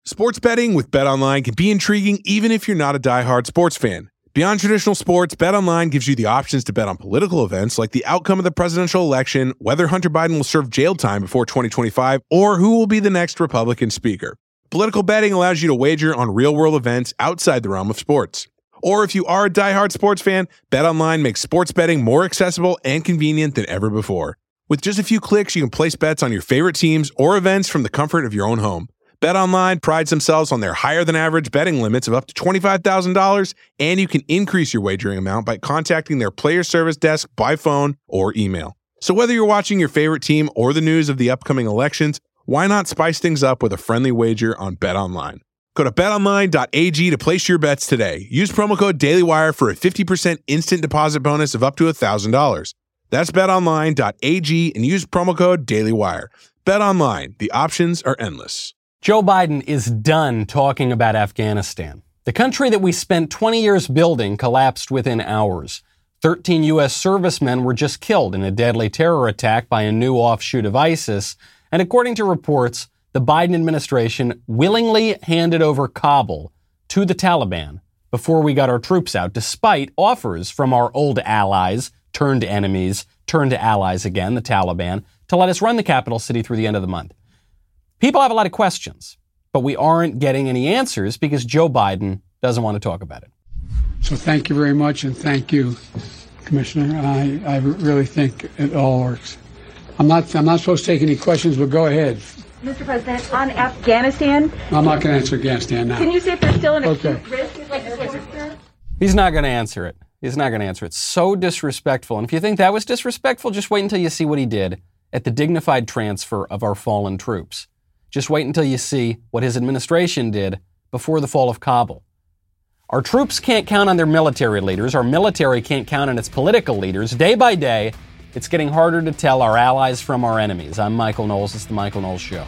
Sports betting with BetOnline can be intriguing even if you're not a diehard sports fan. Beyond traditional sports, BetOnline gives you the options to bet on political events like the outcome of the presidential election, whether Hunter Biden will serve jail time before 2025, or who will be the next Republican speaker. Political betting allows you to wager on real-world events outside the realm of sports. Or if you are a diehard sports fan, BetOnline makes sports betting more accessible and convenient than ever before. With just a few clicks, you can place bets on your favorite teams or events from the comfort of your own home. BetOnline prides themselves on their higher-than-average betting limits of up to $25,000, and you can increase your wagering amount by contacting their player service desk by phone or email. So whether you're watching your favorite team or the news of the upcoming elections, why not spice things up with a friendly wager on BetOnline? Go to betonline.ag to place your bets today. Use promo code DailyWire for a 50% instant deposit bonus of up to $1,000. That's betonline.ag and use promo code DailyWire. BetOnline, the options are endless. Joe Biden is done talking about Afghanistan. The country that we spent 20 years building collapsed within hours. 13 U.S. servicemen were just killed in a deadly terror attack by a new offshoot of ISIS. And according to reports, the Biden administration willingly handed over Kabul to the Taliban before we got our troops out, despite offers from our old allies, turned enemies, turned to allies again, the Taliban, to let us run the capital city through the end of the month. People have a lot of questions, but we aren't getting any answers because Joe Biden doesn't want to talk about it. So thank you very much, and thank you, Commissioner. I really think it all works. I'm not supposed to take any questions, but go ahead. Mr. President, on Afghanistan... I'm not going to answer Afghanistan now. Can you say if there's still an Okay. acute risk? He's not going to answer it. He's not going to answer it. So disrespectful. And if you think that was disrespectful, just wait until you see what he did at the dignified transfer of our fallen troops. Just wait until you see what his administration did before the fall of Kabul. Our troops can't count on their military leaders. Our military can't count on its political leaders. Day by day, it's getting harder to tell our allies from our enemies. I'm Michael Knowles. It's The Michael Knowles Show.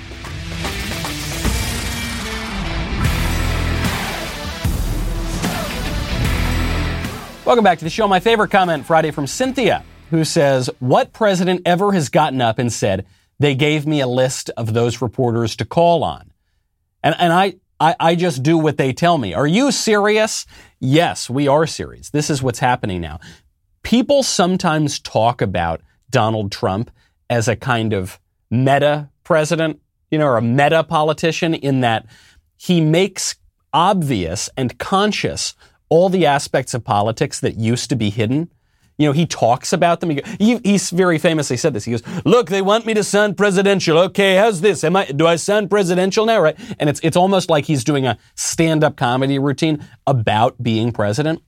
Welcome back to the show. My favorite comment Friday from Cynthia, who says, what president ever has gotten up and said, they gave me a list of those reporters to call on? And I just do what they tell me. Are you serious? Yes, we are serious. This is what's happening now. People sometimes talk about Donald Trump as a kind of meta president, or a meta politician, in that he makes obvious and conscious all the aspects of politics that used to be hidden. He talks about them. He's very famously said this. He goes, look, they want me to sound presidential. Okay, how's this? Do I sound presidential now? Right? And it's almost like he's doing a stand-up comedy routine about being president.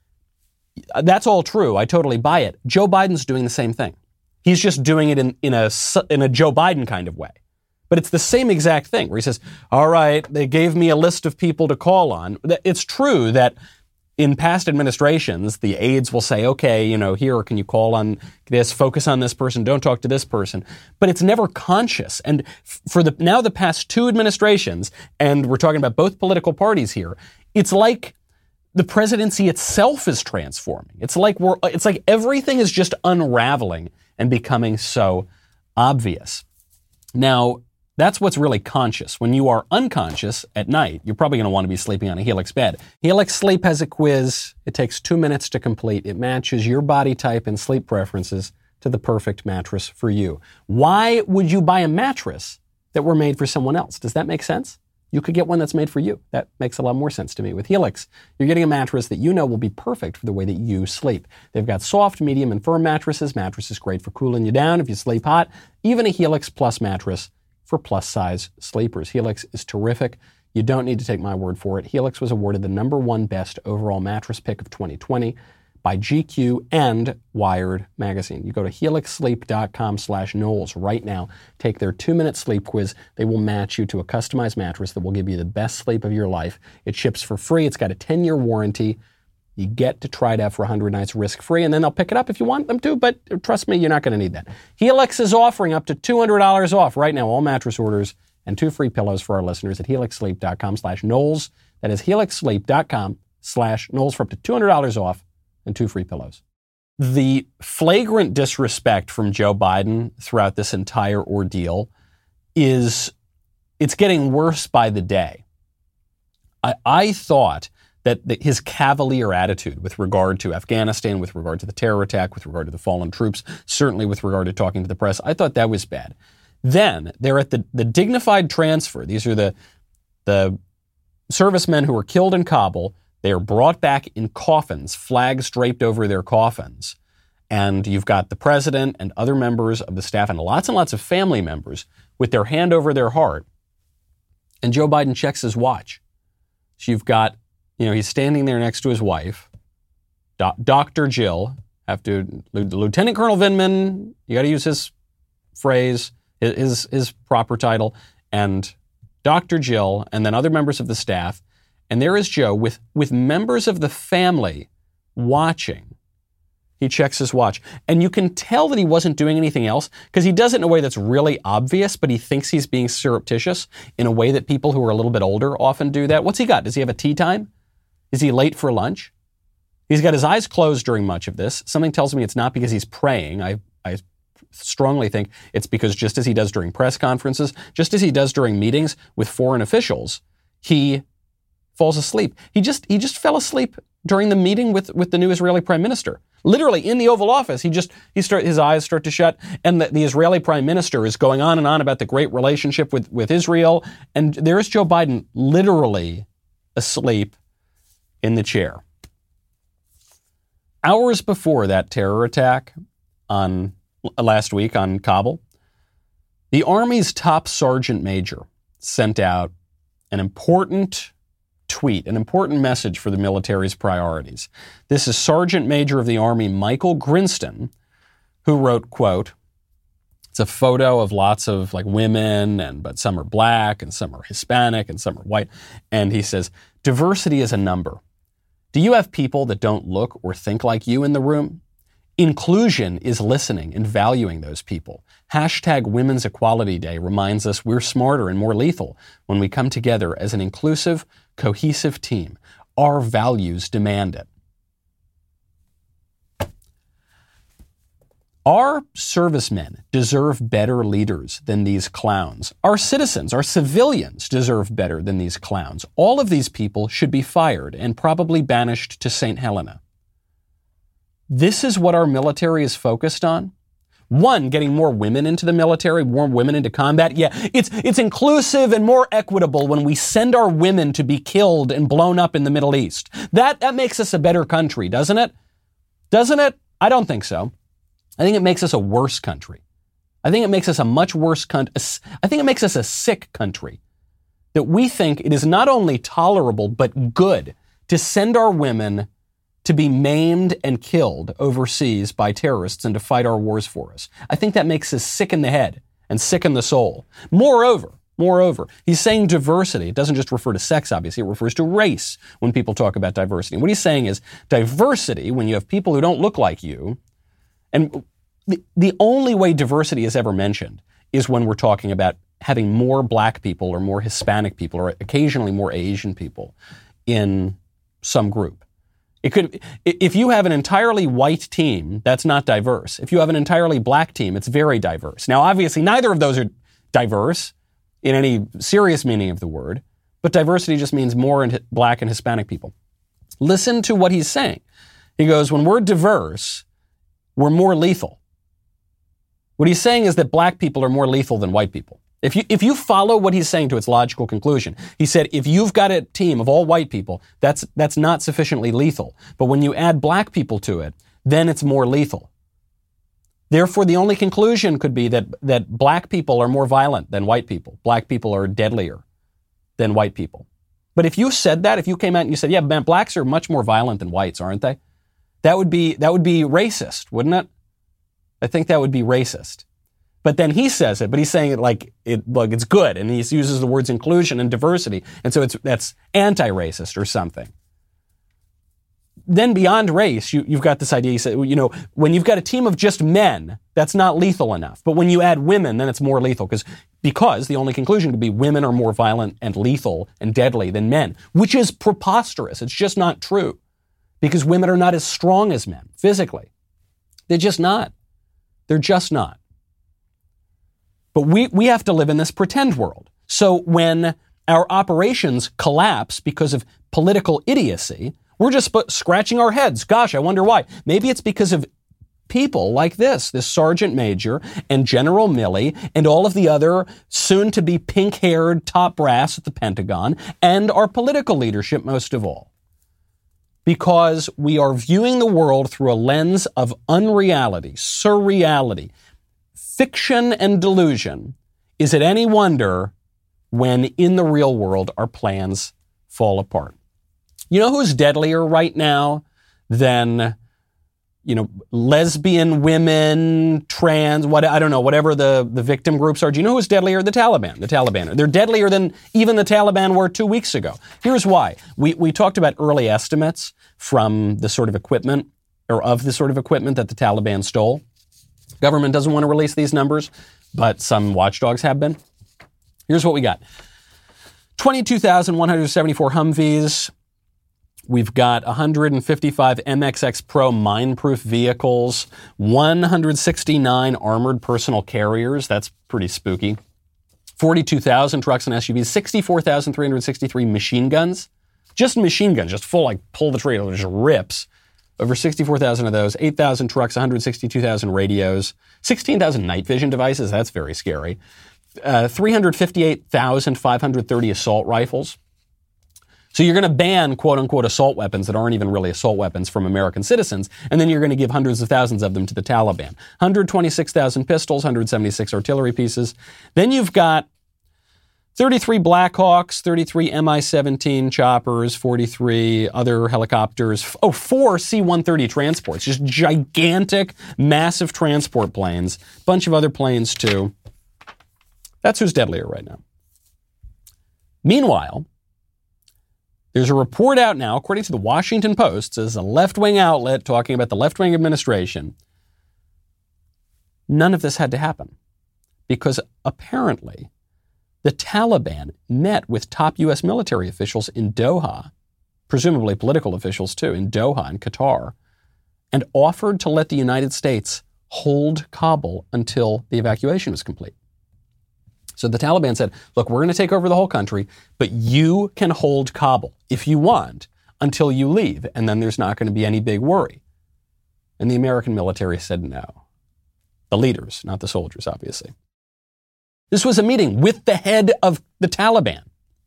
That's all true. I totally buy it. Joe Biden's doing the same thing. He's just doing it in a Joe Biden kind of way. But it's the same exact thing where he says, all right, they gave me a list of people to call on. It's true that in past administrations, the aides will say, okay, here, can you call on this, focus on this person, don't talk to this person. But it's never conscious. And for the past two administrations, and we're talking about both political parties here, it's like the presidency itself is transforming. It's like everything is just unraveling and becoming so obvious. Now, that's what's really conscious. When you are unconscious at night, you're probably going to want to be sleeping on a Helix bed. Helix Sleep has a quiz. It takes 2 minutes to complete. It matches your body type and sleep preferences to the perfect mattress for you. Why would you buy a mattress that were made for someone else? Does that make sense? You could get one that's made for you. That makes a lot more sense to me. With Helix, you're getting a mattress that you know will be perfect for the way that you sleep. They've got soft, medium, and firm mattresses. Mattresses great for cooling you down if you sleep hot. Even a Helix Plus mattress for plus-size sleepers. Helix is terrific. You don't need to take my word for it. Helix was awarded the #1 best overall mattress pick of 2020 by GQ and Wired magazine. You go to helixsleep.com/Knowles right now. Take their 2-minute sleep quiz. They will match you to a customized mattress that will give you the best sleep of your life. It ships for free. It's got a 10-year warranty. You get to try it out for 100 nights risk-free, and then they'll pick it up if you want them to, but trust me, you're not going to need that. Helix is offering up to $200 off right now, all mattress orders, and 2 free pillows for our listeners at helixsleep.com/Knowles. That is helixsleep.com/Knowles for up to $200 off and 2 free pillows. The flagrant disrespect from Joe Biden throughout this entire ordeal is it's getting worse by the day. I thought that his cavalier attitude with regard to Afghanistan, with regard to the terror attack, with regard to the fallen troops, certainly with regard to talking to the press, I thought that was bad. Then they're at the dignified transfer. These are the servicemen who were killed in Kabul. They are brought back in coffins, flags draped over their coffins. And you've got the president and other members of the staff and lots of family members with their hand over their heart. And Joe Biden checks his watch. So you've got, he's standing there next to his wife, Dr. Jill, Lieutenant Colonel Vindman, you got to use his phrase, his proper title, and Dr. Jill, and then other members of the staff. And there is Joe with members of the family watching. He checks his watch. And you can tell that he wasn't doing anything else because he does it in a way that's really obvious, but he thinks he's being surreptitious in a way that people who are a little bit older often do that. What's he got? Does he have a tea time? Is he late for lunch? He's got his eyes closed during much of this. Something tells me it's not because he's praying. I strongly think it's because just as he does during press conferences, just as he does during meetings with foreign officials, he falls asleep. He just fell asleep during the meeting with the new Israeli prime minister. Literally in the Oval Office, his eyes start to shut, and the Israeli prime minister is going on and on about the great relationship with Israel, and there's Joe Biden literally asleep in the chair. Hours before that terror attack last week on Kabul, the Army's top sergeant major sent out an important tweet, an important message for the military's priorities. This is Sergeant Major of the Army Michael Grinston, who wrote, quote, it's a photo of lots of women, but some are black and some are Hispanic and some are white. And he says, diversity is a number. Do you have people that don't look or think like you in the room? Inclusion is listening and valuing those people. Hashtag Women's Equality Day reminds us we're smarter and more lethal when we come together as an inclusive, cohesive team. Our values demand it. Our servicemen deserve better leaders than these clowns. Our citizens, our civilians deserve better than these clowns. All of these people should be fired and probably banished to St. Helena. This is what our military is focused on. One, getting more women into the military, more women into combat. Yeah, it's inclusive and more equitable when we send our women to be killed and blown up in the Middle East. That makes us a better country, doesn't it? Doesn't it? I don't think so. I think it makes us a worse country. I think it makes us a much worse country. I think it makes us a sick country. That we think it is not only tolerable, but good to send our women to be maimed and killed overseas by terrorists and to fight our wars for us. I think that makes us sick in the head and sick in the soul. Moreover, he's saying diversity. It doesn't just refer to sex, obviously. It refers to race when people talk about diversity. What he's saying is diversity, when you have people who don't look like you, and the only way diversity is ever mentioned is when we're talking about having more black people or more Hispanic people or occasionally more Asian people in some group. It could, if you have an entirely white team, that's not diverse. If you have an entirely black team, it's very diverse. Now, obviously, neither of those are diverse in any serious meaning of the word, but diversity just means more black and Hispanic people. Listen to what he's saying. He goes, when we're diverse, we're more lethal. What he's saying is that black people are more lethal than white people. If you follow what he's saying to its logical conclusion, he said, if you've got a team of all white people, that's not sufficiently lethal. But when you add black people to it, then it's more lethal. Therefore, the only conclusion could be that black people are more violent than white people. Black people are deadlier than white people. But if you said that, if you came out and you said, yeah, man, blacks are much more violent than whites, aren't they? That would be racist, wouldn't it? I think that would be racist. But then he says it, but he's saying it like it's good, and he uses the words inclusion and diversity, and so that's anti-racist or something. Then beyond race, you've got this idea. He said, when you've got a team of just men, that's not lethal enough. But when you add women, then it's more lethal because the only conclusion could be women are more violent and lethal and deadly than men, which is preposterous. It's just not true because women are not as strong as men physically. They're just not. They're just not. But we have to live in this pretend world. So when our operations collapse because of political idiocy, we're just scratching our heads. Gosh, I wonder why. Maybe it's because of people like this Sergeant Major and General Milley and all of the other soon-to-be pink-haired top brass at the Pentagon and our political leadership most of all. Because we are viewing the world through a lens of unreality, surreality, fiction and delusion. Is it any wonder when in the real world our plans fall apart? You know who's deadlier right now than lesbian women, trans, whatever the victim groups are? Do you know who's deadlier? The Taliban. They're deadlier than even the Taliban were 2 weeks ago. Here's why. We talked about early estimates from the sort of equipment, or of the sort of equipment that the Taliban stole. Government doesn't want to release these numbers, but some watchdogs have been. Here's what we got. 22,174 Humvees. We've got 155 MXX Pro mine-proof vehicles, 169 armored personal carriers. That's pretty spooky. 42,000 trucks and SUVs, 64,363 machine guns. Just machine guns, just full, pull the trigger, it just rips. Over 64,000 of those, 8,000 trucks, 162,000 radios, 16,000 night vision devices. That's very scary. 358,530 assault rifles. So you're going to ban quote-unquote assault weapons that aren't even really assault weapons from American citizens, and then you're going to give hundreds of thousands of them to the Taliban. 126,000 pistols, 176 artillery pieces. Then you've got 33 Blackhawks, 33 Mi-17 choppers, 43 other helicopters, 4 C-130 transports, just gigantic, massive transport planes, bunch of other planes too. That's who's deadlier right now. Meanwhile, there's a report out now, according to the Washington Post, as a left-wing outlet talking about the left-wing administration. None of this had to happen because apparently the Taliban met with top U.S. military officials in Doha, presumably political officials too, in Doha in Qatar, and offered to let the United States hold Kabul until the evacuation was complete. So the Taliban said, look, we're going to take over the whole country, but you can hold Kabul if you want until you leave, and then there's not going to be any big worry. And the American military said no. The leaders, not the soldiers, obviously. This was a meeting with the head of the Taliban.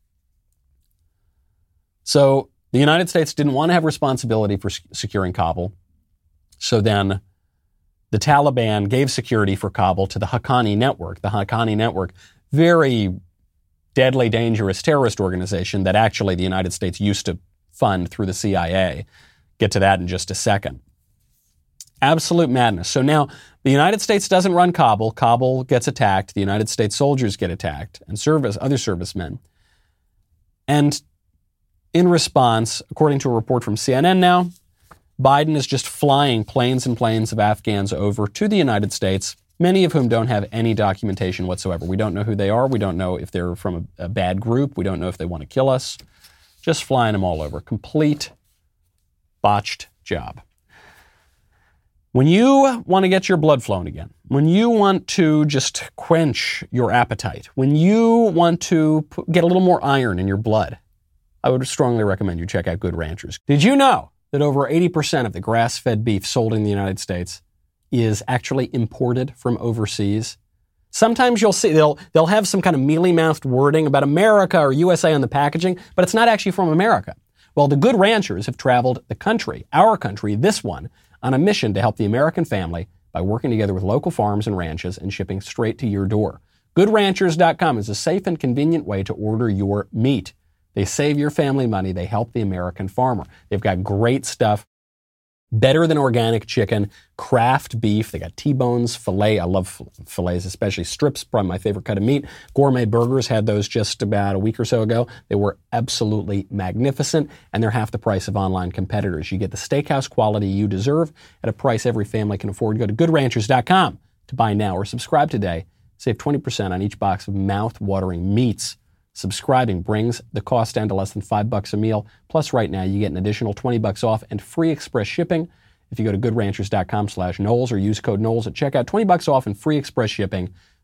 So the United States didn't want to have responsibility for securing Kabul. So then the Taliban gave security for Kabul to the Haqqani Network. The Haqqani Network, very deadly, dangerous terrorist organization that actually the United States used to fund through the CIA. Get to that in just a second. Absolute madness. So now the United States doesn't run Kabul. Kabul gets attacked. The United States soldiers get attacked and other servicemen. And in response, according to a report from CNN now, Biden is just flying planes and planes of Afghans over to the United States, many of whom don't have any documentation whatsoever. We don't know who they are. We don't know if they're from a bad group. We don't know if they want to kill us. Just flying them all over. Complete botched job. When you want to get your blood flowing again, when you want to just quench your appetite, when you want to get a little more iron in your blood, I would strongly recommend you check out Good Ranchers. Did you know that over 80% of the grass-fed beef sold in the United States is actually imported from overseas? Sometimes you'll see they'll have some kind of mealy-mouthed wording about America or USA on the packaging, but it's not actually from America. Well, the Good Ranchers have traveled the country, our country, this one, on a mission to help the American family by working together with local farms and ranches and shipping straight to your door. GoodRanchers.com is a safe and convenient way to order your meat. They save your family money. They help the American farmer. They've got great stuff. Better than organic chicken, craft beef. They got T-bones, filet. I love filets, especially strips, probably my favorite cut of meat. Gourmet burgers, had those just about a week or so ago. They were absolutely magnificent, and they're half the price of online competitors. You get the steakhouse quality you deserve at a price every family can afford. Go to GoodRanchers.com to buy now or subscribe today. Save 20% on each box of mouth-watering meats. Subscribing brings the cost down to less than $5 a meal. Plus, right now, you get an additional $20 off and free express shipping. If you go to GoodRanchers.com/Knowles or use code Knowles at checkout, $20 off and free express shipping.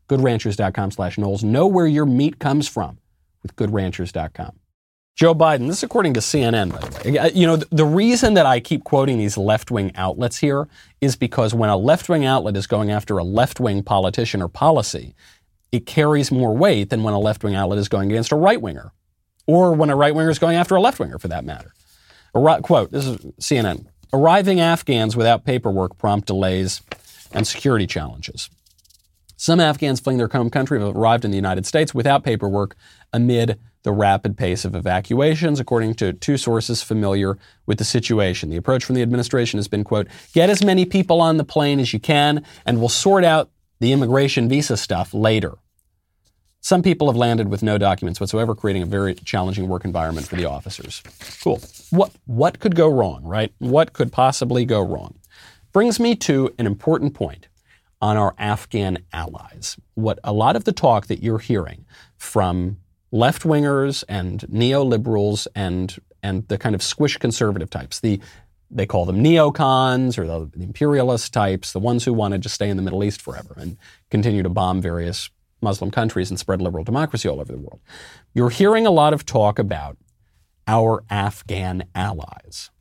GoodRanchers.com/Knowles. Know where your meat comes from with GoodRanchers.com. Joe Biden, this is according to CNN, by the way. You know, the reason that I keep quoting these left-wing outlets here is because when a left-wing outlet is going after a left-wing politician or policy, it carries more weight than when a left-wing outlet is going against a right-winger, or when a right-winger is going after a left-winger, for that matter. Quote, this is CNN. Arriving Afghans without paperwork prompt delays and security challenges. Some Afghans fleeing their home country have arrived in the United States without paperwork amid the rapid pace of evacuations, according to two sources familiar with the situation. The approach from the administration has been, quote, get as many people on the plane as you can, and we'll sort out the immigration visa stuff later. Some people have landed with no documents whatsoever, creating a very challenging work environment for the officers. Cool. What could go wrong, right? What could possibly go wrong? Brings me to an important point on our Afghan allies. What a lot of the talk that you're hearing from left-wingers and neoliberals and the kind of squish conservative types, they call them neocons or the imperialist types, the ones who wanted to stay in the Middle East forever and continue to bomb various Muslim countries and spread liberal democracy all over the world. You're hearing a lot of talk about our Afghan allies.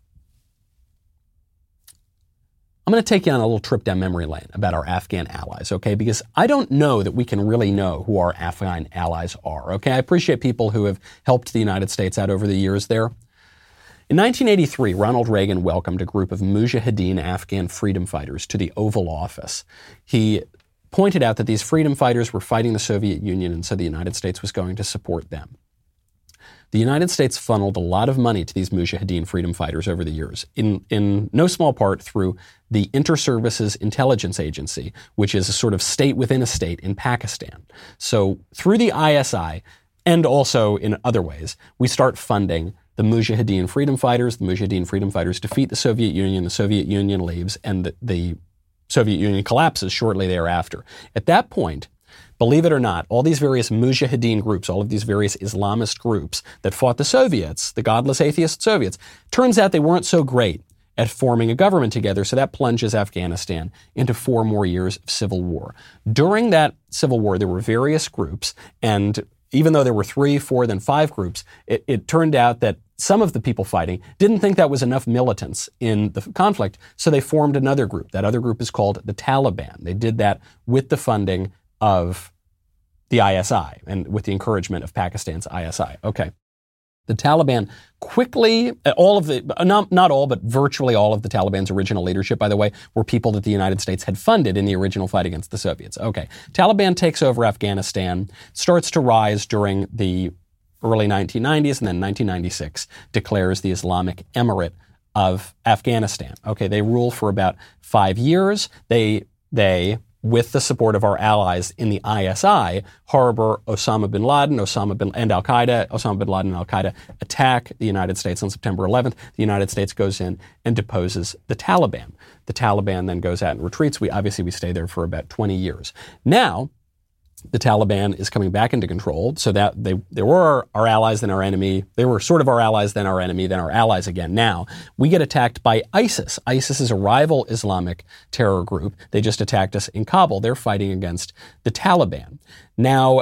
I'm going to take you on a little trip down memory lane about our Afghan allies, okay? Because I don't know that we can really know who our Afghan allies are, okay? I appreciate people who have helped the United States out over the years there. In 1983, Ronald Reagan welcomed a group of Mujahideen Afghan freedom fighters to the Oval Office. He pointed out that these freedom fighters were fighting the Soviet Union, and so the United States was going to support them. The United States funneled a lot of money to these Mujahideen freedom fighters over the years, in no small part through the Inter-Services Intelligence Agency, which is a sort of state within a state in Pakistan. So through the ISI, and also in other ways, we start funding the Mujahideen freedom fighters. The Mujahideen freedom fighters defeat the Soviet Union. The Soviet Union leaves, and the Soviet Union collapses shortly thereafter. At that point, believe it or not, all these various Mujahideen groups, all of these various Islamist groups that fought the Soviets, the godless atheist Soviets, turns out they weren't so great at forming a government together, so that plunges Afghanistan into 4 more years of civil war. During that civil war, there were various groups, and even though there were 3, 4, then 5 groups, it turned out that some of the people fighting didn't think that was enough militants in the conflict, so they formed another group. That other group is called the Taliban. They did that with the funding of the ISI and with the encouragement of Pakistan's ISI. Okay. The Taliban quickly, not all, but virtually all of the Taliban's original leadership, by the way, were people that the United States had funded in the original fight against the Soviets. Okay. Taliban takes over Afghanistan, starts to rise during the early 1990s, and then 1996 declares the Islamic Emirate of Afghanistan. Okay, they rule for about 5 years. They, with the support of our allies in the ISI, harbor Osama bin Laden, and Al-Qaeda. Osama bin Laden and Al-Qaeda attack the United States on September 11th. The United States goes in and deposes the Taliban. The Taliban then goes out and retreats. We stay there for about 20 years. Now, the Taliban is coming back into control, so that they were our allies, then our enemy. They were sort of our allies, then our enemy, then our allies again. Now, we get attacked by ISIS. ISIS is a rival Islamic terror group. They just attacked us in Kabul. They're fighting against the Taliban. Now,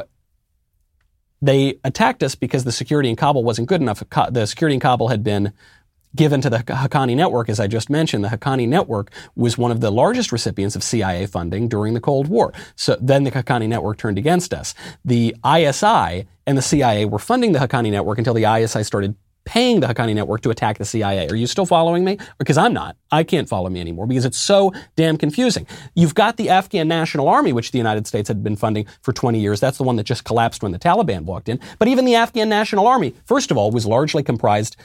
they attacked us because the security in Kabul wasn't good enough. The security in Kabul had been given to the Haqqani Network, as I just mentioned. The Haqqani Network was one of the largest recipients of CIA funding during the Cold War. So then the Haqqani Network turned against us. The ISI and the CIA were funding the Haqqani Network until the ISI started paying the Haqqani Network to attack the CIA. Are you still following me? Because I'm not. I can't follow me anymore because it's so damn confusing. You've got the Afghan National Army, which the United States had been funding for 20 years. That's the one that just collapsed when the Taliban walked in. But even the Afghan National Army, first of all, was largely comprised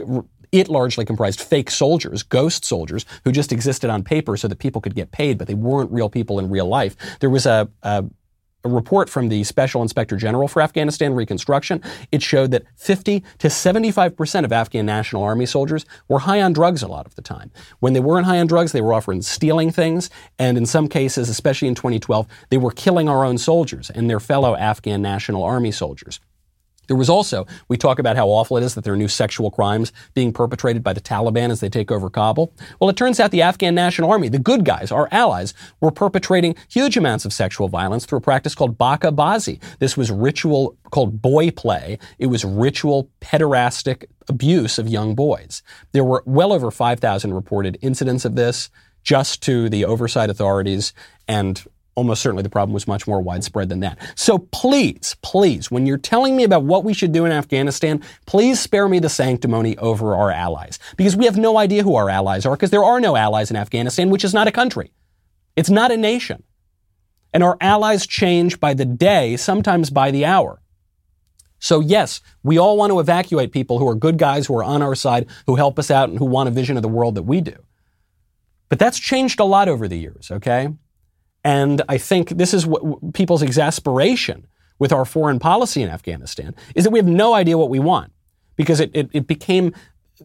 fake soldiers, ghost soldiers, who just existed on paper so that people could get paid, but they weren't real people in real life. There was a report from the Special Inspector General for Afghanistan Reconstruction. It showed that 50 to 75% of Afghan National Army soldiers were high on drugs a lot of the time. When they weren't high on drugs, they were often stealing things, and in some cases, especially in 2012, they were killing our own soldiers and their fellow Afghan National Army soldiers. There was also, we talk about how awful it is that there are new sexual crimes being perpetrated by the Taliban as they take over Kabul. Well, it turns out the Afghan National Army, the good guys, our allies, were perpetrating huge amounts of sexual violence through a practice called baka bazi. This was ritual called boy play. It was ritual pederastic abuse of young boys. There were well over 5,000 reported incidents of this just to the oversight authorities, and almost certainly the problem was much more widespread than that. So please, when you're telling me about what we should do in Afghanistan, please spare me the sanctimony over our allies. Because we have no idea who our allies are, because there are no allies in Afghanistan, which is not a country. It's not a nation. And our allies change by the day, sometimes by the hour. So yes, we all want to evacuate people who are good guys, who are on our side, who help us out, and who want a vision of the world that we do. But that's changed a lot over the years, okay? And I think this is what people's exasperation with our foreign policy in Afghanistan is that we have no idea what we want. Because it became,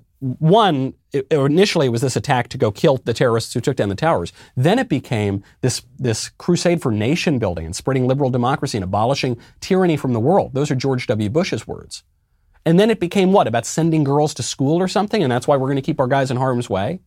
initially it was this attack to go kill the terrorists who took down the towers. Then it became this crusade for nation building and spreading liberal democracy and abolishing tyranny from the world. Those are George W. Bush's words. And then it became what? About sending girls to school or something? And that's why we're going to keep our guys in harm's way?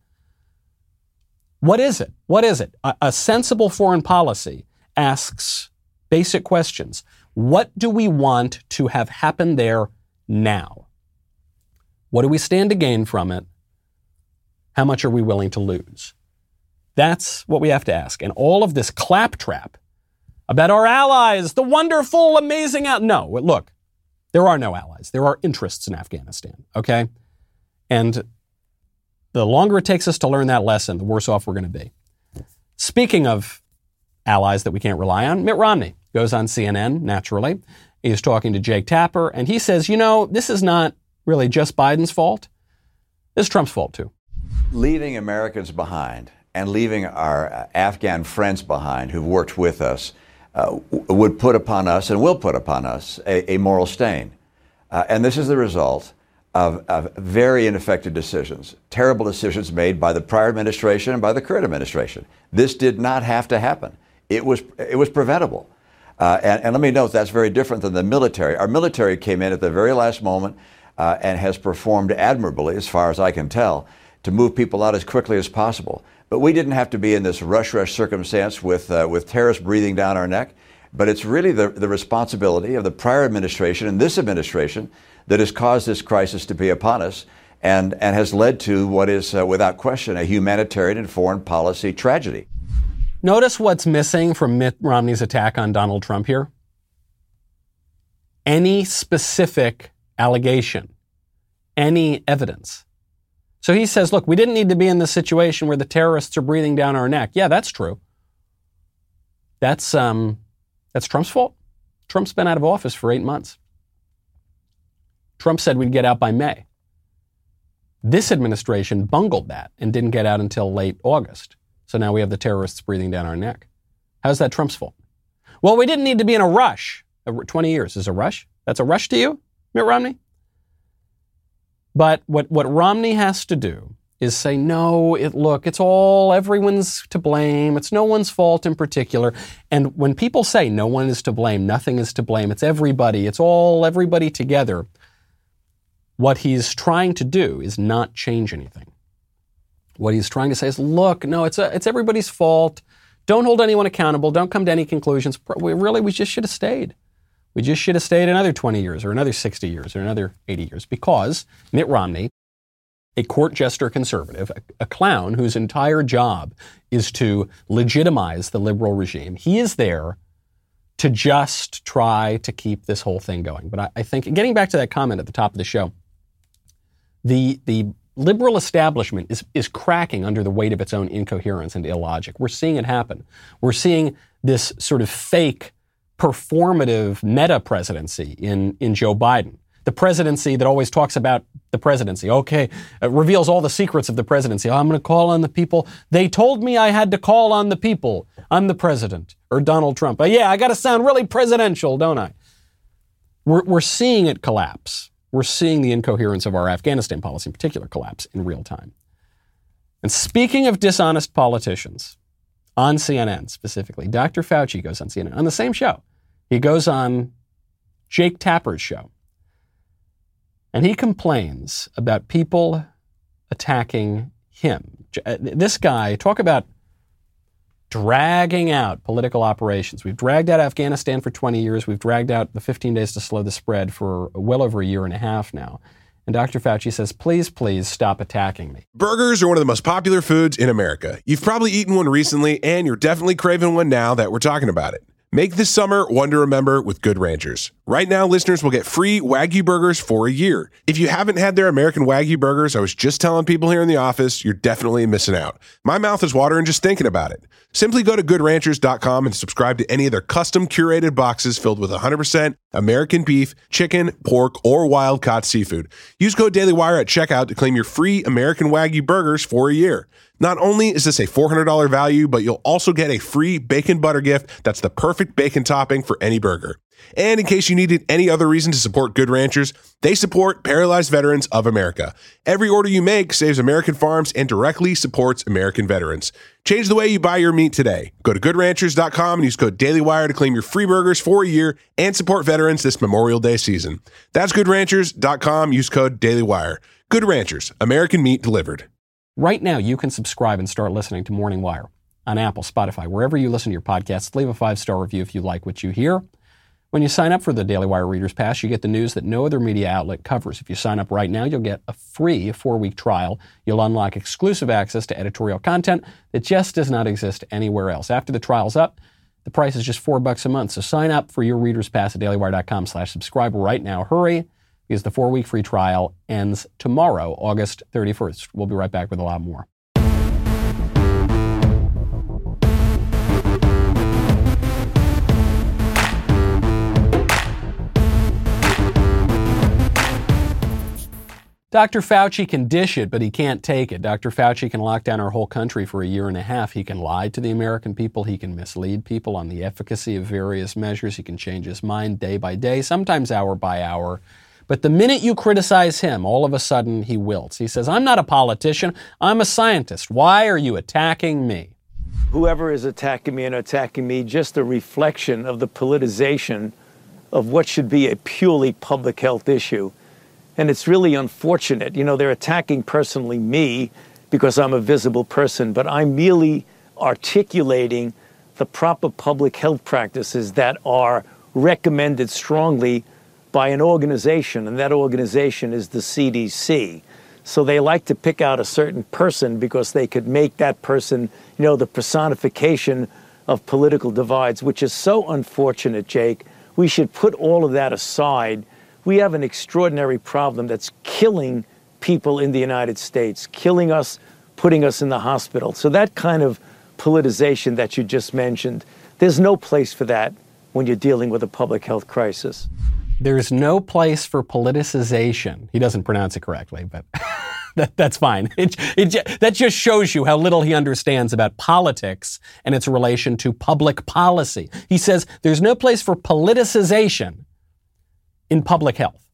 What is it? What is it? A sensible foreign policy asks basic questions. What do we want to have happen there now? What do we stand to gain from it? How much are we willing to lose? That's what we have to ask. And all of this claptrap about our allies, the wonderful, amazing no, look, there are no allies. There are interests in Afghanistan, okay? And the longer it takes us to learn that lesson, the worse off we're going to be. Speaking of allies that we can't rely on, Mitt Romney goes on CNN, naturally. He's talking to Jake Tapper, and he says, this is not really just Biden's fault. This is Trump's fault, too. Leaving Americans behind and leaving our Afghan friends behind who've worked with us would put upon us and will put upon us a moral stain. And this is the result of very ineffective decisions, terrible decisions made by the prior administration and by the current administration. This did not have to happen. It was preventable. And let me note, that's very different than the military. Our military came in at the very last moment and has performed admirably, as far as I can tell, to move people out as quickly as possible. But we didn't have to be in this rush circumstance with terrorists breathing down our neck. But it's really the responsibility of the prior administration and this administration that has caused this crisis to be upon us and has led to what is, without question, a humanitarian and foreign policy tragedy. Notice what's missing from Mitt Romney's attack on Donald Trump here. Any specific allegation, any evidence. So he says, look, we didn't need to be in this situation where the terrorists are breathing down our neck. Yeah, that's true. That's Trump's fault. Trump's been out of office for 8 months. Trump said we'd get out by May. This administration bungled that and didn't get out until late August. So now we have the terrorists breathing down our neck. How's that Trump's fault? Well, we didn't need to be in a rush. 20 years is a rush? That's a rush to you, Mitt Romney? But what Romney has to do is say, no, it's everyone's to blame. It's no one's fault in particular. And when people say no one is to blame, nothing is to blame, it's everybody, it's all everybody together, what he's trying to do is not change anything. What he's trying to say is, look, no, it's everybody's fault. Don't hold anyone accountable. Don't come to any conclusions. We just should have stayed. We just should have stayed another 20 years or another 60 years or another 80 years because Mitt Romney, a court jester conservative, a clown whose entire job is to legitimize the liberal regime, he is there to just try to keep this whole thing going. But I think, getting back to that comment at the top of the show, the liberal establishment is cracking under the weight of its own incoherence and illogic. We're seeing it happen. We're seeing this sort of fake, performative meta presidency in Joe Biden. The presidency that always talks about the presidency. Okay, reveals all the secrets of the presidency. I'm going to call on the people. They told me I had to call on the people. I'm the president. Or Donald Trump. Yeah, I got to sound really presidential, don't I? We're seeing it collapse. We're seeing the incoherence of our Afghanistan policy in particular collapse in real time. And speaking of dishonest politicians, on CNN specifically, Dr. Fauci goes on CNN, on the same show. He goes on Jake Tapper's show. And he complains about people attacking him. This guy, talk about dragging out political operations. We've dragged out Afghanistan for 20 years. We've dragged out the 15 days to slow the spread for well over a year and a half now. And Dr. Fauci says, please, please stop attacking me. Burgers are one of the most popular foods in America. You've probably eaten one recently, and you're definitely craving one now that we're talking about it. Make this summer one to remember with Good Ranchers. Right now, listeners will get free Wagyu burgers for a year. If you haven't had their American Wagyu burgers, I was just telling people here in the office, you're definitely missing out. My mouth is watering just thinking about it. Simply go to goodranchers.com and subscribe to any of their custom curated boxes filled with 100% American beef, chicken, pork, or wild-caught seafood. Use code DailyWire at checkout to claim your free American Wagyu burgers for a year. Not only is this a $400 value, but you'll also get a free bacon butter gift that's the perfect bacon topping for any burger. And in case you needed any other reason to support Good Ranchers, they support Paralyzed Veterans of America. Every order you make saves American farms and directly supports American veterans. Change the way you buy your meat today. Go to goodranchers.com and use code DailyWire to claim your free burgers for a year and support veterans this Memorial Day season. That's goodranchers.com. Use code DailyWire. Good Ranchers, American meat delivered. Right now, you can subscribe and start listening to Morning Wire on Apple, Spotify, wherever you listen to your podcasts. Leave a 5-star review if you like what you hear. When you sign up for the Daily Wire Reader's Pass, you get the news that no other media outlet covers. If you sign up right now, you'll get a free 4-week trial. You'll unlock exclusive access to editorial content that just does not exist anywhere else. After the trial's up, the price is just $4 a month. So sign up for your Reader's Pass at dailywire.com/subscribe right now. Hurry, because the 4-week free trial ends tomorrow, August 31st. We'll be right back with a lot more. Dr. Fauci can dish it, but he can't take it. Dr. Fauci can lock down our whole country for a year and a half. He can lie to the American people. He can mislead people on the efficacy of various measures. He can change his mind day by day, sometimes hour by hour. But the minute you criticize him, all of a sudden he wilts. He says, I'm not a politician. I'm a scientist. Why are you attacking me? Whoever is attacking me, just a reflection of the politicization of what should be a purely public health issue. And it's really unfortunate. You know, they're attacking personally me because I'm a visible person, but I'm merely articulating the proper public health practices that are recommended strongly by an organization, and that organization is the CDC. So they like to pick out a certain person because they could make that person, you know, the personification of political divides, which is so unfortunate, Jake. We should put all of that aside. We have an extraordinary problem that's killing people in the United States, killing us, putting us in the hospital. So that kind of politicization that you just mentioned, there's no place for that when you're dealing with a public health crisis. There's no place for politicization. He doesn't pronounce it correctly, but that's fine. That just shows you how little he understands about politics and its relation to public policy. He says there's no place for politicization in public health.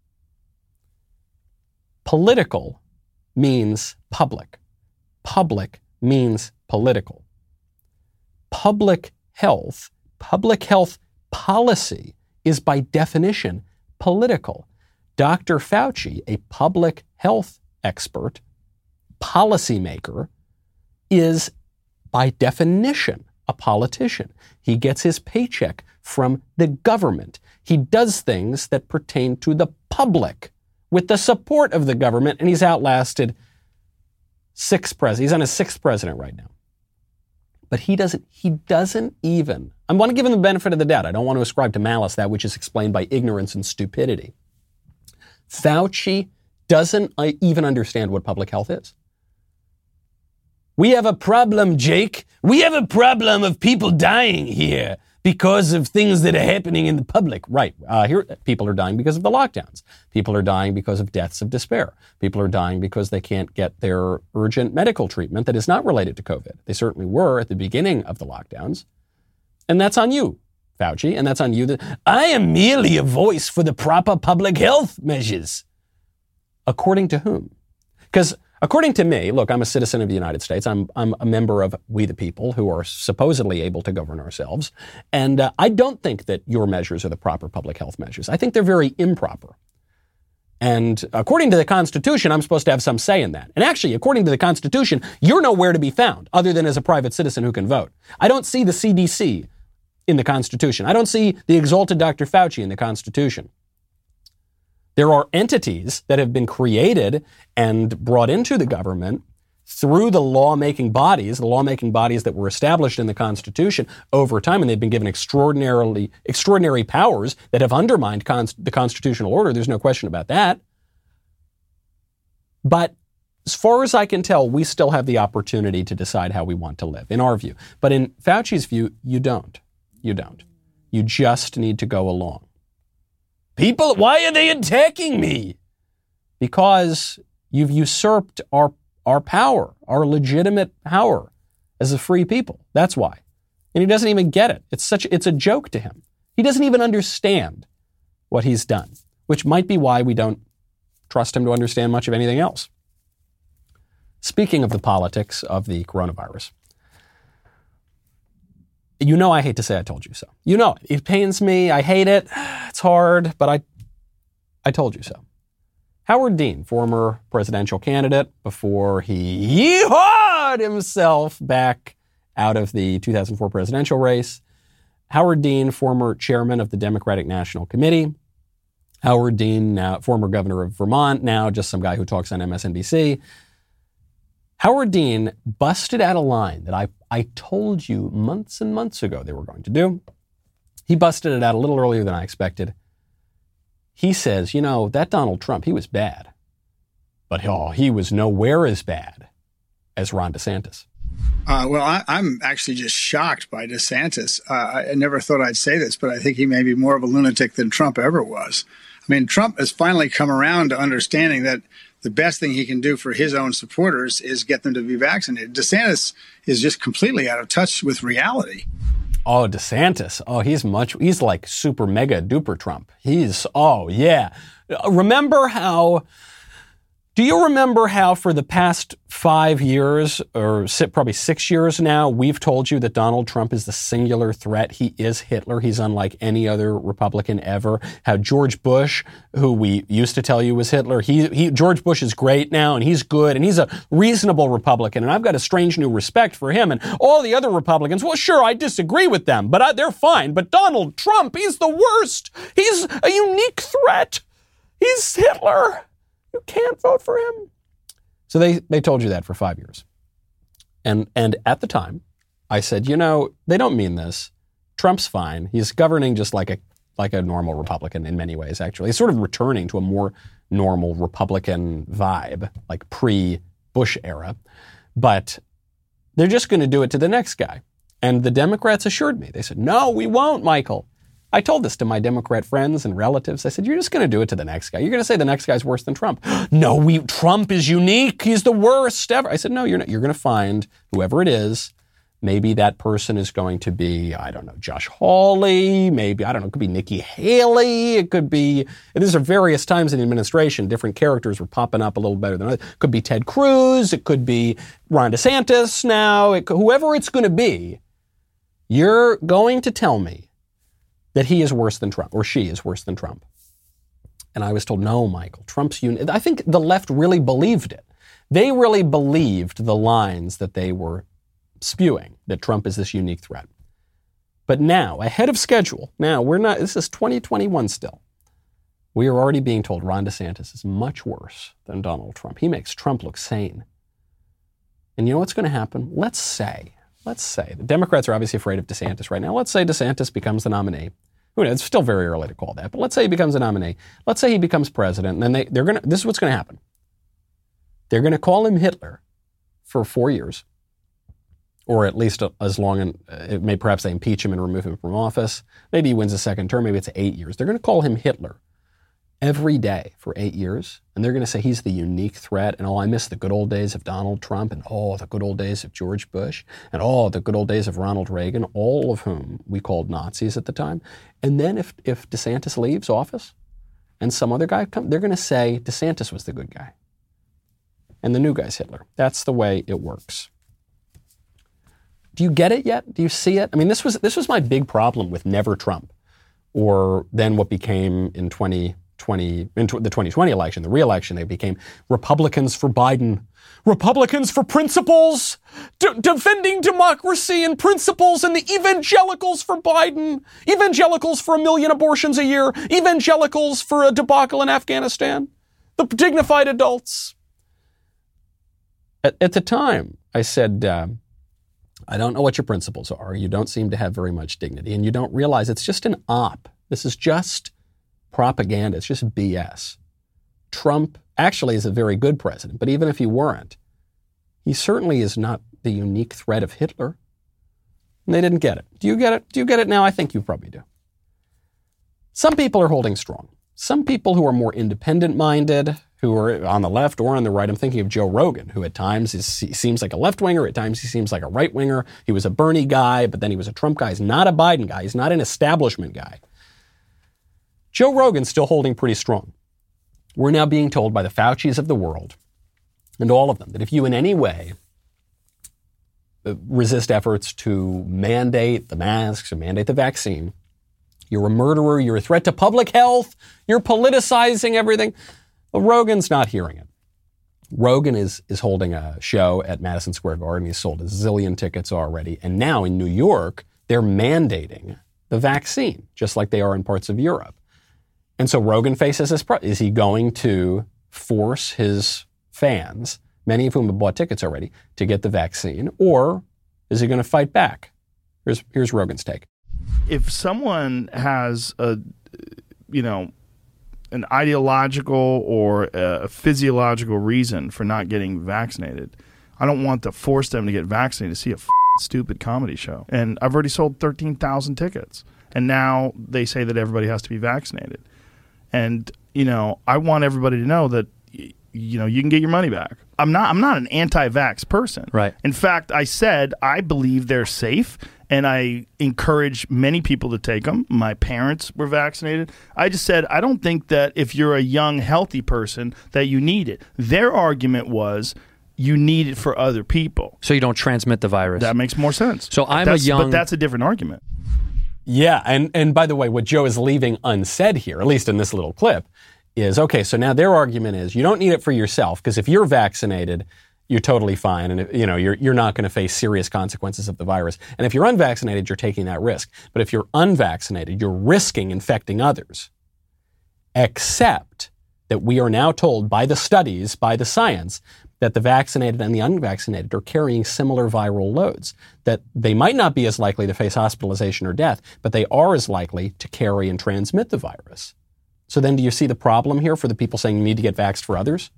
Political means public. Public means political. Public health policy is by definition political. Dr. Fauci, a public health expert, policymaker, is by definition a politician. He gets his paycheck from the government. He does things that pertain to the public with the support of the government, and he's outlasted 6 presidents. He's on his 6th president right now. But he doesn't even, I want to give him the benefit of the doubt. I don't want to ascribe to malice that which is explained by ignorance and stupidity. Fauci doesn't even understand what public health is. We have a problem, Jake. We have a problem of people dying here because of things that are happening in the public. Right. Here, people are dying because of the lockdowns. People are dying because of deaths of despair. People are dying because they can't get their urgent medical treatment that is not related to COVID. They certainly were at the beginning of the lockdowns. And that's on you, Fauci, and that's on you. I am merely a voice for the proper public health measures. According to whom? Because according to me, look, I'm a citizen of the United States. I'm a member of We the People, who are supposedly able to govern ourselves. And I don't think that your measures are the proper public health measures. I think they're very improper. And according to the Constitution, I'm supposed to have some say in that. And actually, according to the Constitution, you're nowhere to be found other than as a private citizen who can vote. I don't see the CDC in the Constitution. I don't see the exalted Dr. Fauci in the Constitution. There are entities that have been created and brought into the government through the lawmaking bodies that were established in the Constitution over time, and they've been given extraordinary powers that have undermined the constitutional order. There's no question about that. But as far as I can tell, we still have the opportunity to decide how we want to live, in our view. But in Fauci's view, you don't. You don't. You just need to go along. People, why are they attacking me? Because you've usurped our power, our legitimate power as a free people. That's why. And he doesn't even get it. It's a joke to him. He doesn't even understand what he's done, which might be why we don't trust him to understand much of anything else. Speaking of the politics of the coronavirus, you know I hate to say I told you so. You know it pains me. I hate it. It's hard, but I told you so. Howard Dean, former presidential candidate before he yee-hawed himself back out of the 2004 presidential race. Howard Dean, former chairman of the Democratic National Committee. Howard Dean, now former governor of Vermont, now just some guy who talks on MSNBC. Howard Dean busted out a line that I told you months and months ago they were going to do. He busted it out a little earlier than I expected. He says, you know, that Donald Trump, he was bad. But he was nowhere as bad as Ron DeSantis. Well, I'm actually just shocked by DeSantis. I never thought I'd say this, but I think he may be more of a lunatic than Trump ever was. I mean, Trump has finally come around to understanding that the best thing he can do for his own supporters is get them to be vaccinated. DeSantis is just completely out of touch with reality. Oh, DeSantis. Oh, he's like super mega duper Trump. Do you remember how for the past 5 years, or probably 6 years now, we've told you that Donald Trump is the singular threat? He is Hitler. He's unlike any other Republican ever. How George Bush, who we used to tell you was Hitler, George Bush is great now, and he's good, and he's a reasonable Republican, and I've got a strange new respect for him. And all the other Republicans, well, sure, I disagree with them, but they're fine. But Donald Trump, he's the worst. He's a unique threat. He's Hitler. You can't vote for him. So they told you that for 5 years. And at the time, I said, you know, they don't mean this. Trump's fine. He's governing just like a normal Republican in many ways, actually. He's sort of returning to a more normal Republican vibe, like pre-Bush era. But they're just going to do it to the next guy. And the Democrats assured me. They said, no, we won't, Michael. I told this to my Democrat friends and relatives. I said, you're just going to do it to the next guy. You're going to say the next guy's worse than Trump. No, Trump is unique. He's the worst ever. I said, no, you're not. You're going to find whoever it is. Maybe that person is going to be, I don't know, Josh Hawley. Maybe, I don't know, it could be Nikki Haley. It could be, these are various times in the administration. Different characters were popping up a little better than others. It could be Ted Cruz. It could be Ron DeSantis now. Whoever it's going to be, you're going to tell me that he is worse than Trump, or she is worse than Trump. And I was told, no, Michael, Trump's unique. I think the left really believed it. They really believed the lines that they were spewing, that Trump is this unique threat. But now, ahead of schedule, this is 2021 still. We are already being told Ron DeSantis is much worse than Donald Trump. He makes Trump look sane. And you know what's going to happen? Let's say, the Democrats are obviously afraid of DeSantis right now. Let's say DeSantis becomes the nominee. Who knows? It's still very early to call that, but let's say he becomes a nominee. Let's say he becomes president, and then this is what's going to happen. They're going to call him Hitler for 4 years, or at least as long, and perhaps they impeach him and remove him from office. Maybe he wins a second term. Maybe it's 8 years. They're going to call him Hitler every day for 8 years, and they're going to say he's the unique threat, and I miss the good old days of Donald Trump, and the good old days of George Bush, and the good old days of Ronald Reagan, all of whom we called Nazis at the time. And then if DeSantis leaves office and some other guy comes, they're going to say DeSantis was the good guy, and the new guy's Hitler. That's the way it works. Do you get it yet? Do you see it? I mean, this was my big problem with Never Trump, or then what became in 2020 the 2020 election, the re-election, they became Republicans for Biden. Republicans for principles, defending democracy and principles, and the evangelicals for Biden. Evangelicals for 1 million abortions a year. Evangelicals for a debacle in Afghanistan. The dignified adults. At the time, I said, I don't know what your principles are. You don't seem to have very much dignity, and you don't realize it's just an op. This is just propaganda. It's just BS. Trump actually is a very good president, but even if he weren't, he certainly is not the unique threat of Hitler. And they didn't get it. Do you get it? Do you get it now? I think you probably do. Some people are holding strong. Some people who are more independent-minded, who are on the left or on the right. I'm thinking of Joe Rogan, who at times he seems like a left-winger, at times he seems like a right-winger. He was a Bernie guy, but then he was a Trump guy. He's not a Biden guy. He's not an establishment guy. Joe Rogan's still holding pretty strong. We're now being told by the Faucis of the world, and all of them, that if you in any way resist efforts to mandate the masks or mandate the vaccine, you're a murderer, you're a threat to public health, you're politicizing everything. Well, Rogan's not hearing it. Rogan is holding a show at Madison Square Garden. He's sold a zillion tickets already. And now in New York, they're mandating the vaccine, just like they are in parts of Europe. And so Rogan faces this problem. Is he going to force his fans, many of whom have bought tickets already, to get the vaccine? Or is he going to fight back? Here's Rogan's take. If someone has an ideological or a physiological reason for not getting vaccinated, I don't want to force them to get vaccinated to see a stupid comedy show. And I've already sold 13,000 tickets. And now they say that everybody has to be vaccinated. And, I want everybody to know that, you can get your money back. I'm not an anti-vax person. Right. In fact, I said I believe they're safe, and I encourage many people to take them. My parents were vaccinated. I just said I don't think that if you're a young, healthy person that you need it. Their argument was you need it for other people. So you don't transmit the virus. That makes more sense. So But that's a different argument. Yeah, and by the way, what Joe is leaving unsaid here, at least in this little clip, is, okay, so now their argument is you don't need it for yourself, because if you're vaccinated, you're totally fine, and you're not going to face serious consequences of the virus. And if you're unvaccinated, you're taking that risk. But if you're unvaccinated, you're risking infecting others. Except that we are now told by the studies, by the science, that the vaccinated and the unvaccinated are carrying similar viral loads, that they might not be as likely to face hospitalization or death, but they are as likely to carry and transmit the virus. So then do you see the problem here for the people saying you need to get vaxxed for others?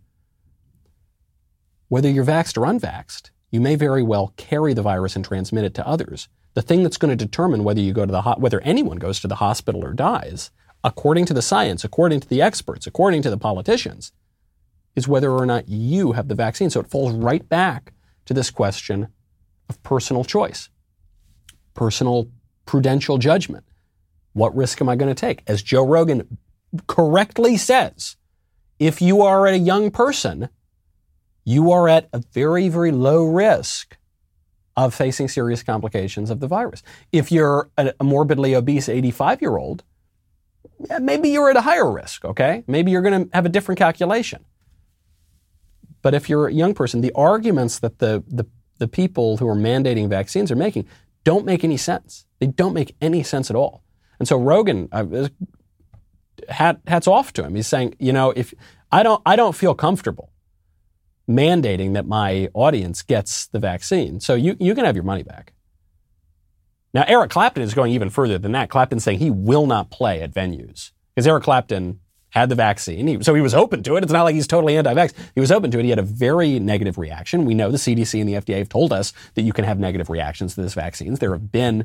Whether you're vaxxed or unvaxxed, you may very well carry the virus and transmit it to others. The thing that's going to determine whether you go to whether anyone goes to the hospital or dies, according to the science, according to the experts, according to the politicians, is whether or not you have the vaccine. So it falls right back to this question of personal choice, personal prudential judgment. What risk am I going to take? As Joe Rogan correctly says, if you are a young person, you are at a very, very low risk of facing serious complications of the virus. If you're a morbidly obese 85-year-old, maybe you're at a higher risk, okay? Maybe you're going to have a different calculation. But if you're a young person, the arguments that the people who are mandating vaccines are making don't make any sense. They don't make any sense at all. And so Rogan, hats off to him. He's saying, if I don't feel comfortable mandating that my audience gets the vaccine, so you can have your money back. Now, Eric Clapton is going even further than that. Clapton's saying he will not play at venues because Eric Clapton had the vaccine, so he was open to it. It's not like he's totally anti-vax. He was open to it. He had a very negative reaction. We know the CDC and the FDA have told us that you can have negative reactions to these vaccines. There have been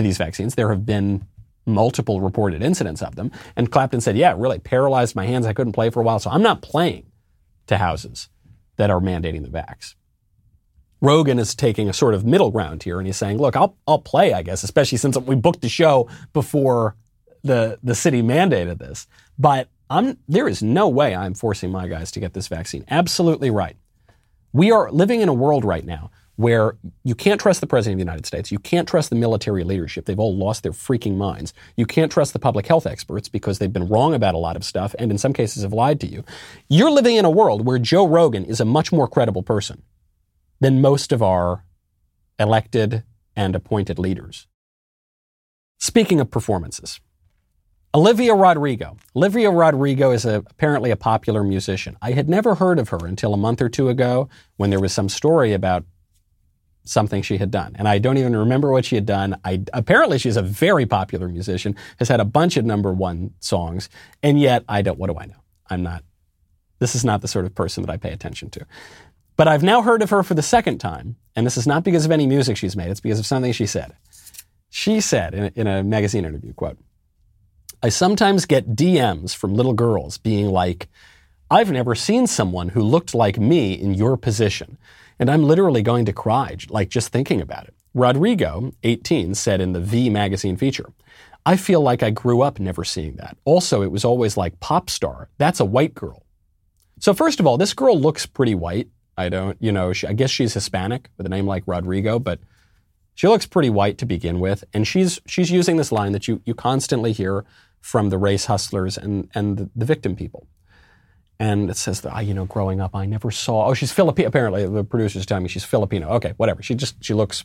multiple reported incidents of them. And Clapton said, yeah, it really paralyzed my hands. I couldn't play for a while. So I'm not playing to houses that are mandating the vax. Rogan is taking a sort of middle ground here, and he's saying, look, I'll play, I guess, especially since we booked the show before the city mandated this. But there is no way I'm forcing my guys to get this vaccine. Absolutely right. We are living in a world right now where you can't trust the President of the United States. You can't trust the military leadership. They've all lost their freaking minds. You can't trust the public health experts because they've been wrong about a lot of stuff and in some cases have lied to you. You're living in a world where Joe Rogan is a much more credible person than most of our elected and appointed leaders. Speaking of performances, Olivia Rodrigo. Olivia Rodrigo is apparently a popular musician. I had never heard of her until a month or two ago when there was some story about something she had done. And I don't even remember what she had done. Apparently she's a very popular musician, has had a bunch of number one songs, and yet what do I know? This is not the sort of person that I pay attention to. But I've now heard of her for the second time, and this is not because of any music she's made, it's because of something she said. She said in a magazine interview, quote, "I sometimes get DMs from little girls being like, I've never seen someone who looked like me in your position. And I'm literally going to cry, like just thinking about it." Rodrigo, 18, said in the V magazine feature, "I feel like I grew up never seeing that. Also, it was always like pop star. That's a white girl." So first of all, this girl looks pretty white. I guess she's Hispanic with a name like Rodrigo, but she looks pretty white to begin with. And she's using this line that you constantly hear from the race hustlers and the victim people. And it says that, growing up, I never saw, she's Filipino. Apparently, the producer's telling me she's Filipino. Okay, whatever. She looks,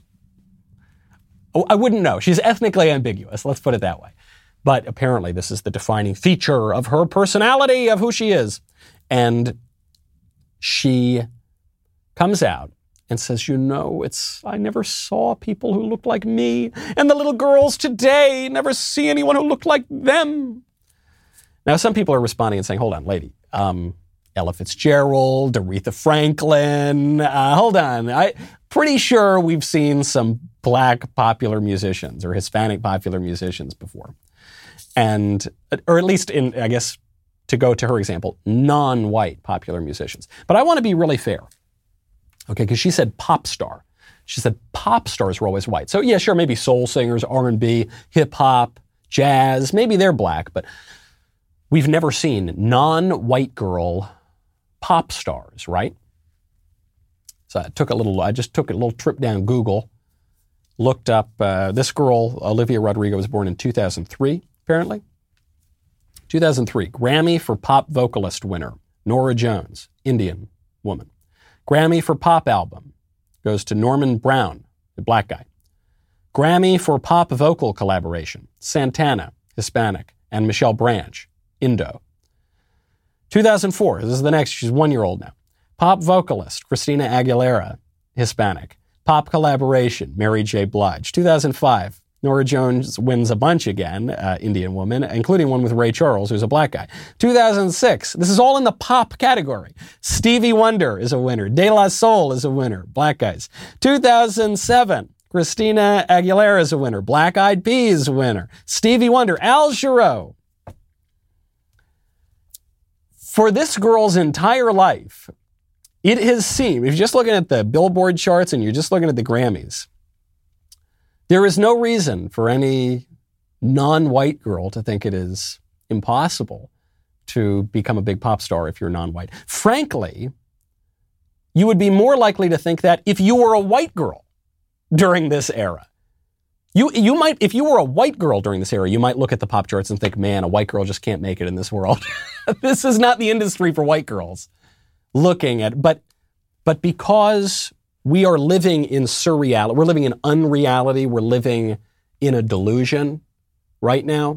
I wouldn't know. She's ethnically ambiguous. Let's put it that way. But apparently, this is the defining feature of her personality, of who she is. And she comes out and says, I never saw people who looked like me. And the little girls today never see anyone who looked like them. Now, some people are responding and saying, hold on, lady. Ella Fitzgerald, Aretha Franklin. Hold on. I'm pretty sure we've seen some black popular musicians or Hispanic popular musicians before. Or at least to go to her example, non-white popular musicians. But I want to be really fair. Okay, because she said pop star. She said pop stars were always white. So yeah, sure, maybe soul singers, R&B, hip hop, jazz, maybe they're black, but we've never seen non-white girl pop stars, right? So I just took a little trip down Google, looked up this girl, Olivia Rodrigo, was born in 2003, apparently. 2003, Grammy for Pop Vocalist winner, Norah Jones, Indian woman. Grammy for Pop Album goes to Norman Brown, the black guy. Grammy for Pop Vocal Collaboration, Santana, Hispanic, and Michelle Branch, Indo. 2004, this is the next, she's 1 year old now. Pop vocalist, Christina Aguilera, Hispanic. Pop collaboration, Mary J. Blige. 2005, Norah Jones wins a bunch again, Indian woman, including one with Ray Charles, who's a black guy. 2006, this is all in the pop category. Stevie Wonder is a winner. De La Soul is a winner, black guys. 2007, Christina Aguilera is a winner. Black Eyed Peas is a winner. Stevie Wonder, Al Jarreau. For this girl's entire life, it has seemed, if you're just looking at the Billboard charts and you're just looking at the Grammys, there is no reason for any non-white girl to think it is impossible to become a big pop star if you're non-white. Frankly, you would be more likely to think that if you were a white girl during this era. You might, if you were a white girl during this era, you might look at the pop charts and think, man, a white girl just can't make it in this world. This is not the industry for white girls. But because we are living in surreality, we're living in unreality, we're living in a delusion right now.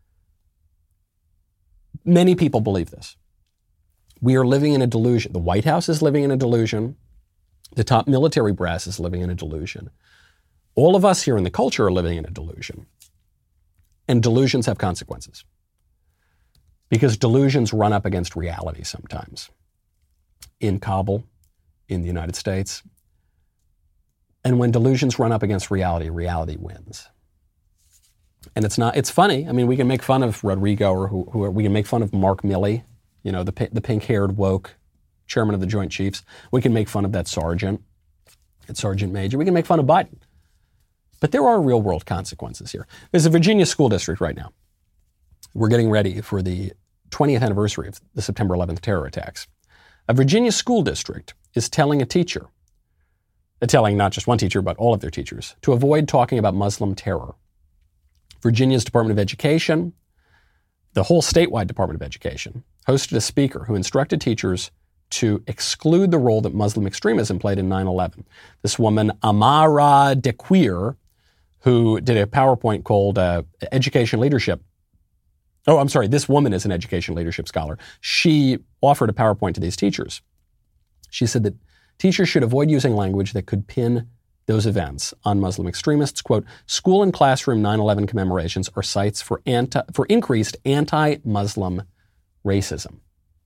Many people believe this. We are living in a delusion. The White House is living in a delusion. The top military brass is living in a delusion. All of us here in the culture are living in a delusion. And delusions have consequences. Because delusions run up against reality sometimes. In Kabul, in the United States. And when delusions run up against reality, reality wins. And it's funny. I mean, we can make fun of Rodrigo or we can make fun of Mark Milley, the pink-haired woke chairman of the Joint Chiefs. We can make fun of that sergeant, Sergeant Major. We can make fun of Biden. But there are real-world consequences here. There's a Virginia school district right now. We're getting ready for the 20th anniversary of the September 11th terror attacks. A Virginia school district is telling a teacher telling not just one teacher, but all of their teachers, to avoid talking about Muslim terror. Virginia's Department of Education, the whole statewide Department of Education, hosted a speaker who instructed teachers to exclude the role that Muslim extremism played in 9/11. This woman, Amara Dequeer, who did a PowerPoint called Education Leadership. Oh, I'm sorry, this woman is an education leadership scholar. She offered a PowerPoint to these teachers. She said that teachers should avoid using language that could pin those events on Muslim extremists. Quote, school and classroom 9/11 commemorations are sites for increased anti-Muslim racism.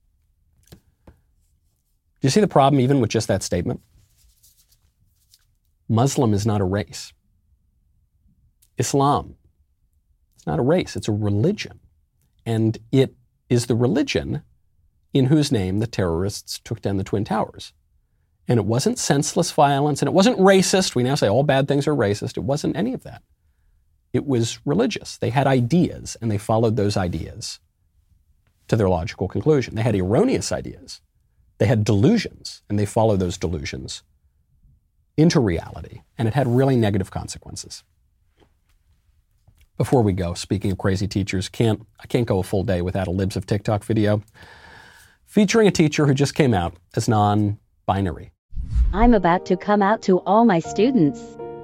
Do you see the problem even with just that statement? Muslim is not a race. Islam, it's not a race, it's a religion. And it is the religion in whose name the terrorists took down the Twin Towers. And it wasn't senseless violence, and it wasn't racist. We now say all bad things are racist. It wasn't any of that. It was religious. They had ideas, and they followed those ideas to their logical conclusion. They had erroneous ideas. They had delusions, and they followed those delusions into reality, and it had really negative consequences. Before we go, speaking of crazy teachers, I can't go a full day without a Libs of TikTok video featuring a teacher who just came out as non-binary. I'm about to come out to all my students.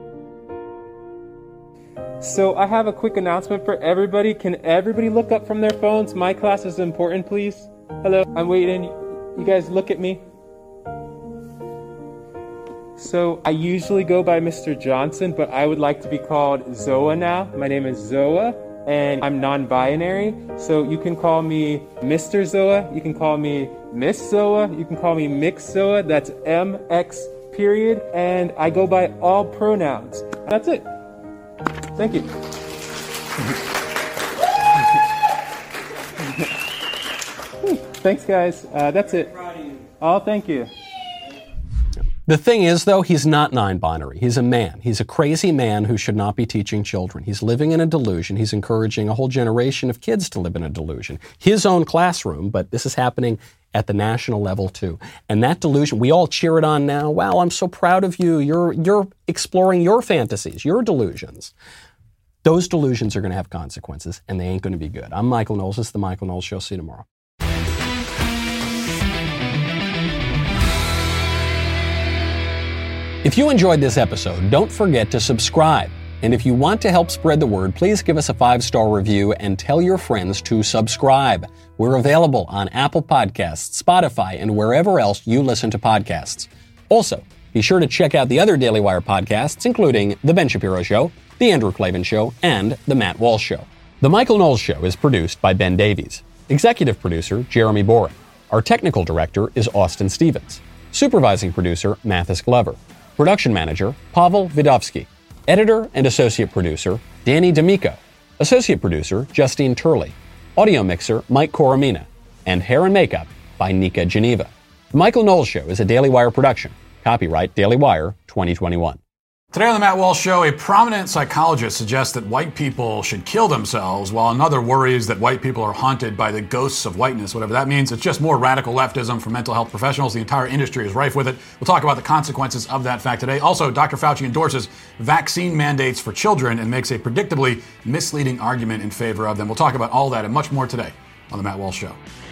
So I have a quick announcement for everybody. Can everybody look up from their phones? My class is important, please. Hello, I'm waiting. You guys look at me. So I usually go by Mr. Johnson, but I would like to be called Zoa now. My name is Zoa, and I'm non-binary. So you can call me Mr. Zoa, you can call me Miss Zoa, you can call me Mix Zoa. That's MX period. And I go by all pronouns. That's it. Thank you. Thanks, guys. That's it. Oh, thank you. The thing is, though, he's not non-binary. He's a man. He's a crazy man who should not be teaching children. He's living in a delusion. He's encouraging a whole generation of kids to live in a delusion. His own classroom, but this is happening at the national level, too. And that delusion, we all cheer it on now. Wow, I'm so proud of you. You're exploring your fantasies, your delusions. Those delusions are going to have consequences, and they ain't going to be good. I'm Michael Knowles. This is The Michael Knowles Show. See you tomorrow. If you enjoyed this episode, don't forget to subscribe. And if you want to help spread the word, please give us a 5-star review and tell your friends to subscribe. We're available on Apple Podcasts, Spotify, and wherever else you listen to podcasts. Also, be sure to check out the other Daily Wire podcasts, including The Ben Shapiro Show, The Andrew Klavan Show, and The Matt Walsh Show. The Michael Knowles Show is produced by Ben Davies. Executive producer, Jeremy Boring. Our technical director is Austin Stevens. Supervising producer, Mathis Glover. Production manager, Pavel Vidovsky. Editor and associate producer, Danny D'Amico. Associate producer, Justine Turley. Audio mixer, Mike Coromina. And hair and makeup by Nika Geneva. The Michael Knowles Show is a Daily Wire production. Copyright Daily Wire 2021. Today on the Matt Walsh Show, a prominent psychologist suggests that white people should kill themselves, while another worries that white people are haunted by the ghosts of whiteness, whatever that means. It's just more radical leftism for mental health professionals. The entire industry is rife with it. We'll talk about the consequences of that fact today. Also, Dr. Fauci endorses vaccine mandates for children and makes a predictably misleading argument in favor of them. We'll talk about all that and much more today on the Matt Walsh Show.